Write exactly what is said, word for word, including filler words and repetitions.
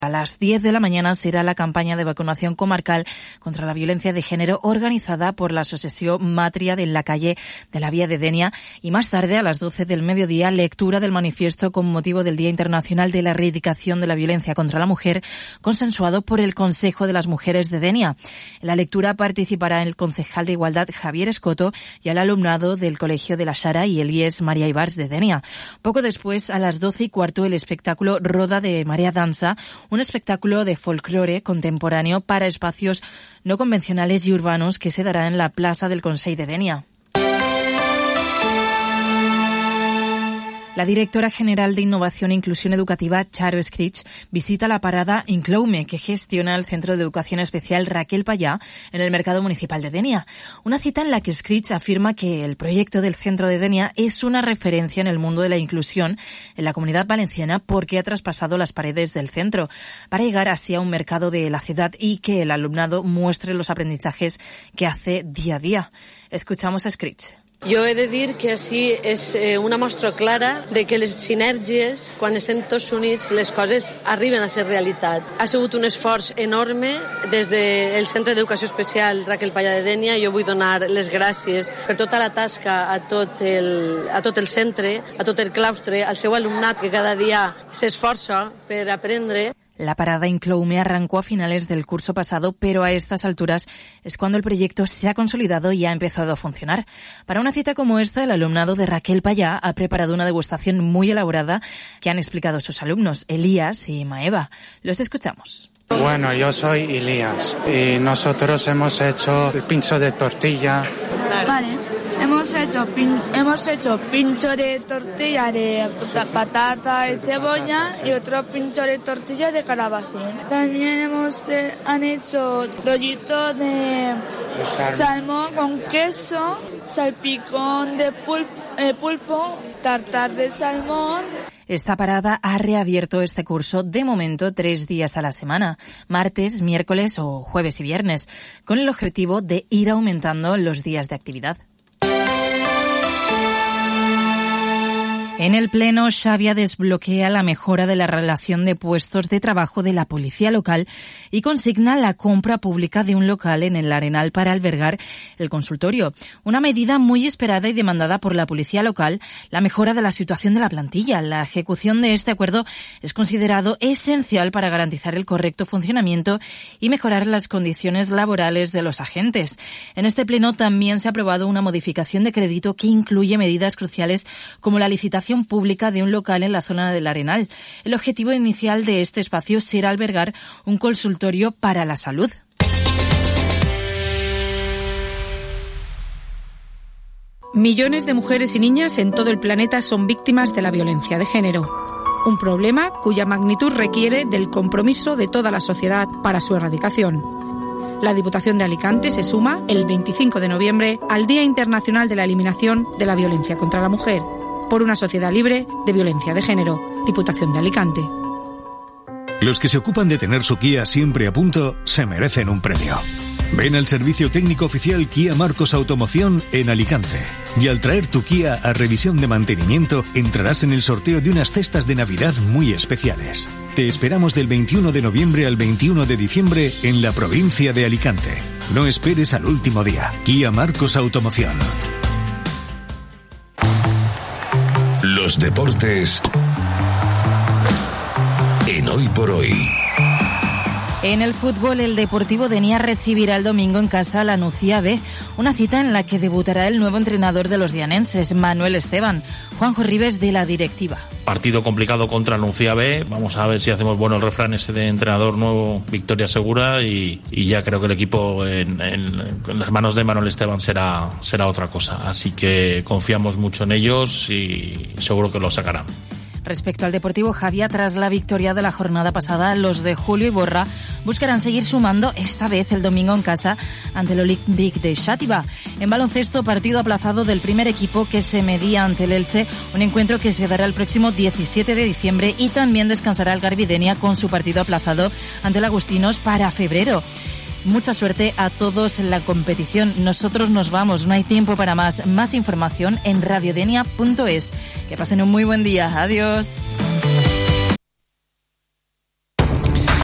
A las diez de la mañana será la campaña de vacunación comarcal contra la violencia de género organizada por la Asociación Matria de la calle de la Vía de Denia, y más tarde a las doce del mediodía lectura del manifiesto con motivo del Día Internacional de la Erradicación de la Violencia contra la Mujer, consensuado por el Consejo de las Mujeres de Denia. En la lectura participará el concejal de Igualdad Javier Escoto y el alumnado del Colegio de la Sara y el I E S María Ibars de Denia. Poco después, a las doce y cuarto, el espectáculo Roda de Marea Danza, un espectáculo de folclore contemporáneo para espacios no convencionales y urbanos que se dará en la Plaza del Consell de Denia. La directora general de Innovación e Inclusión Educativa, Charo Scritch, visita la parada Incloume, que gestiona el Centro de Educación Especial Raquel Payá en el Mercado Municipal de Denia. Una cita en la que Scritch afirma que el proyecto del Centro de Denia es una referencia en el mundo de la inclusión en la Comunidad Valenciana porque ha traspasado las paredes del centro para llegar así a un mercado de la ciudad y que el alumnado muestre los aprendizajes que hace día a día. Escuchamos a Scritch. Jo he de dir que així és una mostra clara de que les sinergies, quan estem tots units, les coses arriben a ser realitat. Ha sigut un esforç enorme des del Centre d'Educació Especial Raquel Payá de Denia. Jo vull donar les gràcies per tota la tasca a tot el, a tot el centre, a tot el claustre, al seu alumnat que cada dia s'esforça per aprendre. La parada Incloume arrancó a finales del curso pasado, pero a estas alturas es cuando el proyecto se ha consolidado y ha empezado a funcionar. Para una cita como esta, el alumnado de Raquel Payá ha preparado una degustación muy elaborada que han explicado sus alumnos, Elías y Maeva. Los escuchamos. Bueno, yo soy Elías y nosotros hemos hecho el pincho de tortilla. Vale. Hemos hecho, pin, hemos hecho pincho de tortilla de patata y cebolla y otro pincho de tortilla de calabacín. También hemos eh, han hecho rollito de salmón con queso, salpicón de pulpo, eh, pulpo, tartar de salmón. Esta parada ha reabierto este curso de momento tres días a la semana, martes, miércoles o jueves y viernes, con el objetivo de ir aumentando los días de actividad. En el Pleno, Xavia desbloquea la mejora de la relación de puestos de trabajo de la policía local y consigna la compra pública de un local en el Arenal para albergar el consultorio. Una medida muy esperada y demandada por la policía local, la mejora de la situación de la plantilla. La ejecución de este acuerdo es considerado esencial para garantizar el correcto funcionamiento y mejorar las condiciones laborales de los agentes. En este Pleno también se ha aprobado una modificación de crédito que incluye medidas cruciales como la licitación pública de un local en la zona del Arenal. El objetivo inicial de este espacio será albergar un consultorio para la salud. Millones de mujeres y niñas en todo el planeta son víctimas de la violencia de género. Un problema cuya magnitud requiere del compromiso de toda la sociedad para su erradicación. La Diputación de Alicante se suma el veinticinco de noviembre al Día Internacional de la Eliminación de la Violencia contra la Mujer, por una sociedad libre de violencia de género. Diputación de Alicante. Los que se ocupan de tener su Kia siempre a punto se merecen un premio. Ven al servicio técnico oficial Kia Marcos Automoción en Alicante. Y al traer tu Kia a revisión de mantenimiento, entrarás en el sorteo de unas cestas de Navidad muy especiales. Te esperamos del veintiuno de noviembre al veintiuno de diciembre en la provincia de Alicante. No esperes al último día. Kia Marcos Automoción. Los deportes en Hoy por Hoy. En el fútbol, el Deportivo Denia recibirá el domingo en casa a la Nucía B, una cita en la que debutará el nuevo entrenador de los dianenses, Manuel Esteban. Juanjo Ribes, de la directiva. Partido complicado contra Nucía B, vamos a ver si hacemos bueno el refrán ese de entrenador nuevo, victoria segura, y, y ya creo que el equipo en, en, en las manos de Manuel Esteban será, será otra cosa, así que confiamos mucho en ellos y seguro que lo sacarán. Respecto al Deportivo Javia, tras la victoria de la jornada pasada, los de Julio Iborra buscarán seguir sumando, esta vez el domingo en casa, ante el Olympique de Xàtiva. En baloncesto, partido aplazado del primer equipo que se medía ante el Elche, un encuentro que se dará el próximo diecisiete de diciembre, y también descansará el Garbi Denia con su partido aplazado ante el Agustinos para febrero. Mucha suerte a todos en la competición. Nosotros nos vamos, no hay tiempo para más. Más información en radiodenia punto es. Que pasen un muy buen día. Adiós.